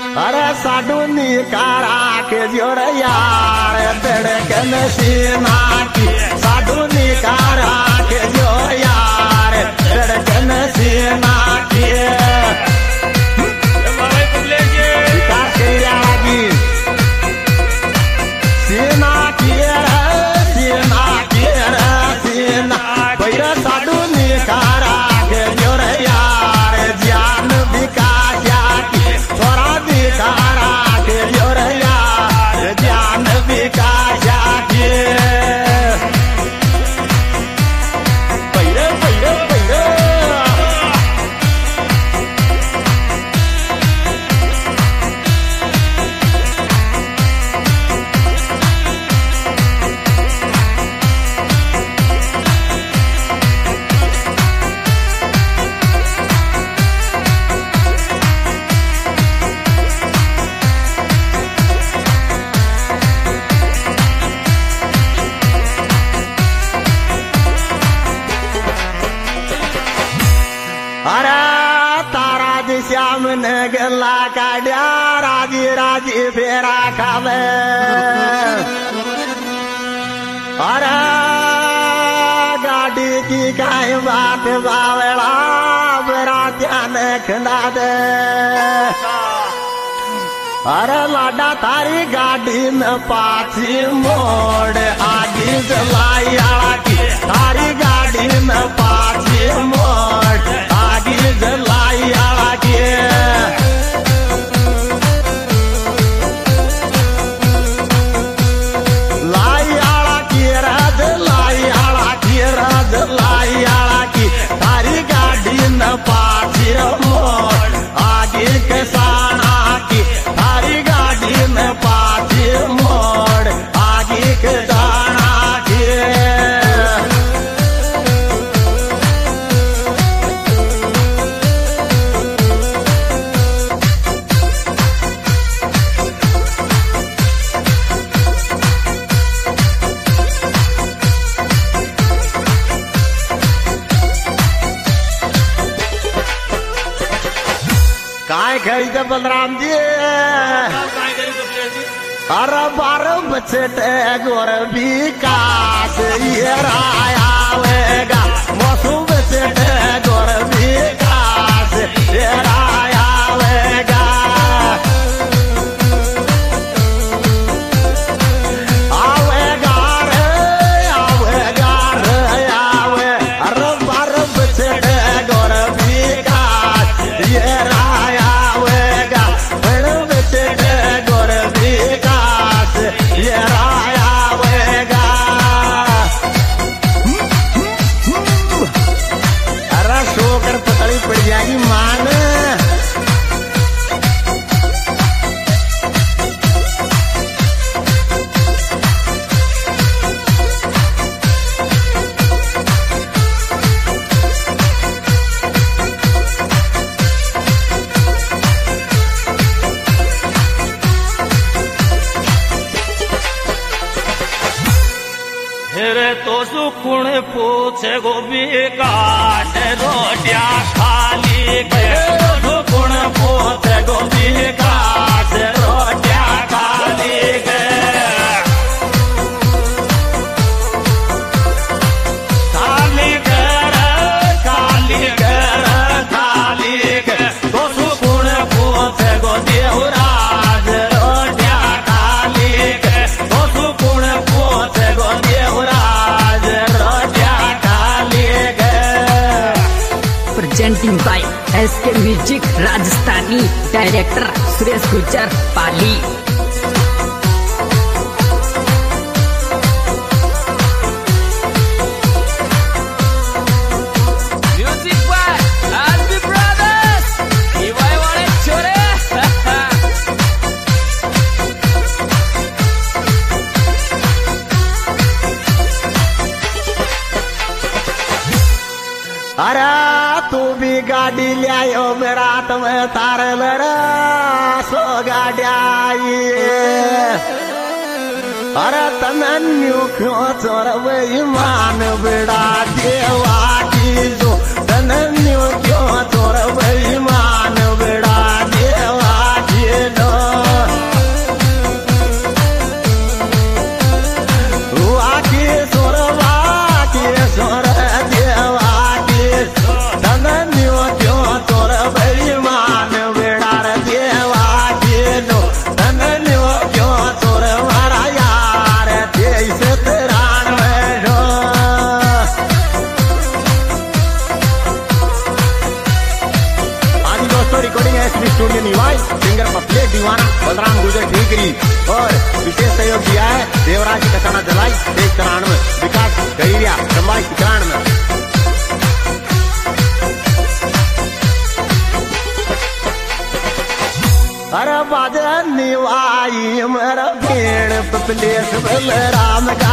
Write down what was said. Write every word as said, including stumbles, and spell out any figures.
अरे साडूनी कारा के जोर यार धड़कन सीना की साडूनी कारा के जो यार धड़कन सीना की सीना की सीना की सीना भैया साडूनी कारा के जोर यार जान विकास की थोड़ा विकारा के जोर यार जान विकास की भैया भैया भैया अरे तारा जी श्याम ने गला काढ़ा राजी राजी फेरा खावे अरे गाड़ी की काई बात बावड़ा बरा ध्यान खंडा दे अरे लाडा तारी गाड़ी में पाछी मोड़ आगे जलाई आला की तारी गाड़ी में पाछी मोड़ आगे जलाई आला की लाई आला की राज लाई आला की राज लाई आला की तारी गाड़ी में पाछी मोड़ आगे किसाना की तारी गाड़ी में पाछी मोड़ आगे किसाना की काय खरीद बलराम जी अरे बारह बच्चे गोर विकास ये रायावेगा मौसू बच्चे गोर विकास ये रायावेगा आवेगा रे आवेगा रे आवे अरे बारह बच्चे गोर विकास ये रायावेगा बड़े बच्चे गोर विकास ये रायावेगा अरे शोकर पकड़ी पड़ जाएगी मान रे तो सुखुण पूछे गोभी काट रोटिया खाली के सुखुण पूछे गोभी काट रोटिया खाली के खाली कर खाली कर खाली के तो सुखुण पूछे गो देवराज रोटिया खाली के तो सुखुण पूछे गो देवराज रोटिया खाली के presenting by S K Music Rajasthani Director Suresh Gujjar Pali Music by Albi Brothers Iwai Wale Chore अरे तू भी गाड़ी ले आयो रात में तारे लड़ा सो गाड़ी आई अरे तमन्यू क्यों चोर ईमान बेड़ा देवा की जो तमन्यू क्यों चोर ईमान बेड़ा देवा की जो audio recording SP studio Niwai, singer पपले दीवाना बलराम गुर्जर ठीकरी। और विशेष सहयोग दिया है देवराज कसाना जलाई तेज तराण में, विकास गरीबिया संभाई किरान में। अरे बाजे निवाई मेरा भेड़ पपलेश बलराम का